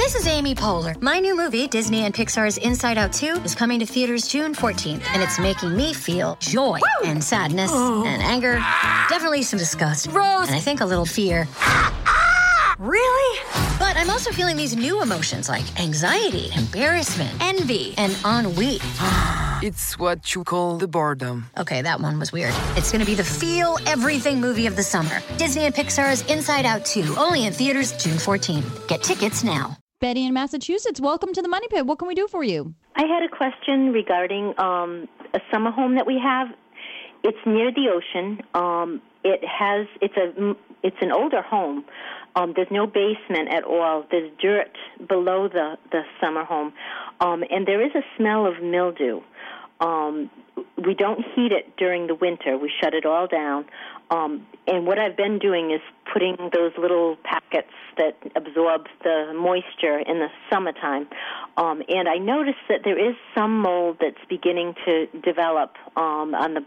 This is Amy Poehler. My new movie, Disney and Pixar's Inside Out 2, is coming to theaters June 14th, and it's making me feel joy and sadness and anger, definitely some disgust, and I think a little fear. Really? But I'm also feeling these new emotions like anxiety, embarrassment, envy, and ennui. It's what you call the boredom. Okay, that one was weird. It's going to be the feel everything movie of the summer. Disney and Pixar's Inside Out 2, only in theaters June 14th. Get tickets now. Betty in Massachusetts, welcome to the Money Pit. What can we do for you? I had a question regarding a summer home that we have. It's near the ocean. It's an older home. There's no basement at all. There's dirt below the summer home, and there is a smell of mildew. We don't heat it during the winter. We shut it all down. And what I've been doing is putting those little packets that absorb the moisture in the summertime. And I noticed that there is some mold that's beginning to develop on the,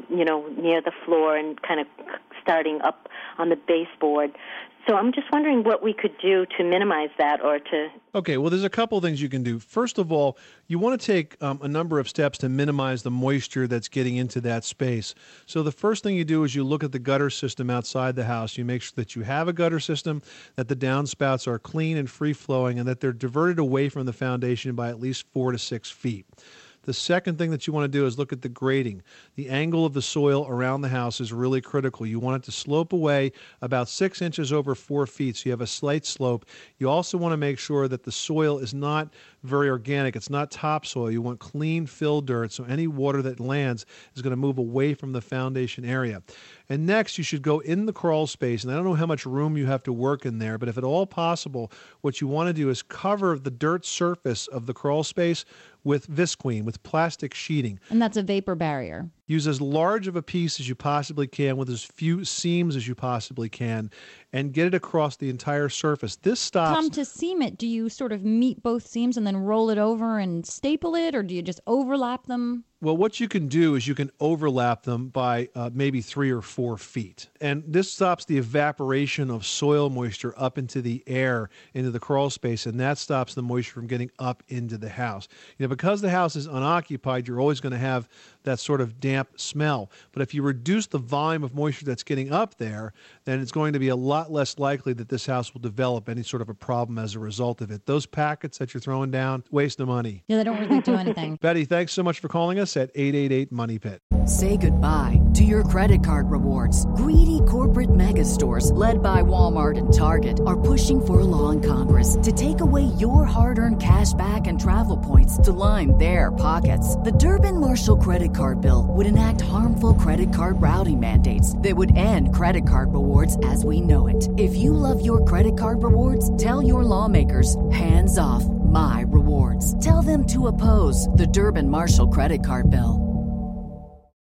near the floor and kind of starting up on the baseboard. So I'm just wondering what we could do to minimize that or to... Okay, well, there's a couple of things you can do. First of all, you want to take a number of steps to minimize the moisture that's getting into that space. So the first thing you do is you look at the gutter system outside the house. You make sure that you have a gutter system, that the downspouts are clean and free-flowing, and that they're diverted away from the foundation by at least 4 to 6 feet. The second thing that you want to do is look at the grading. The angle of the soil around the house is really critical. You want it to slope away about 6 inches over 4 feet, so you have a slight slope. You also want to make sure that the soil is not very organic. It's not topsoil. You want clean fill dirt, so any water that lands is going to move away from the foundation area. And next, you should go in the crawl space, and I don't know how much room you have to work in there, but if at all possible, what you want to do is cover the dirt surface of the crawl space with visqueen, with plastic sheeting. And that's a vapor barrier. Use as large of a piece as you possibly can with as few seams as you possibly can and get it across the entire surface. This stops... Tom, to seam it, do you sort of meet both seams and then roll it over and staple it, or do you just overlap them? Well, what you can do is you can overlap them by maybe 3 or 4 feet. And this stops the evaporation of soil moisture up into the air, into the crawl space, and that stops the moisture from getting up into the house. Because the house is unoccupied, you're always going to have that sort of damp smell. But if you reduce the volume of moisture that's getting up there, then it's going to be a lot less likely that this house will develop any sort of a problem as a result of it. Those packets that you're throwing down, waste of money. Yeah, they don't really do anything. Betty, thanks so much for calling us at 888-MONEY-PIT. Say goodbye to your credit card rewards. Greedy corporate mega stores, led by Walmart and Target, are pushing for a law in Congress to take away your hard-earned cash back and travel points to line their pockets. The Durbin-Marshall credit card bill would enact harmful credit card routing mandates that would end credit card rewards as we know it. If you love your credit card rewards, tell your lawmakers, hands off my rewards. Tell them to oppose the Durbin-Marshall credit card bill.